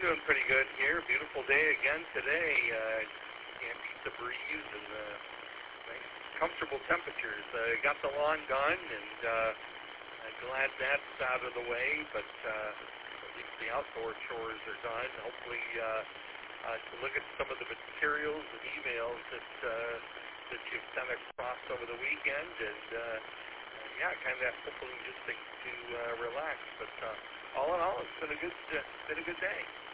we're doing pretty good here. Beautiful day again today. Can't beat the breeze and nice, comfortable temperatures. Got the lawn done, and I'm glad that's out of the way. But at least the outdoor chores are done. Hopefully, to look at some of the materials and emails that you've sent across over the weekend, and yeah, kind of hopefully just to relax. But all in all, it's been a good day.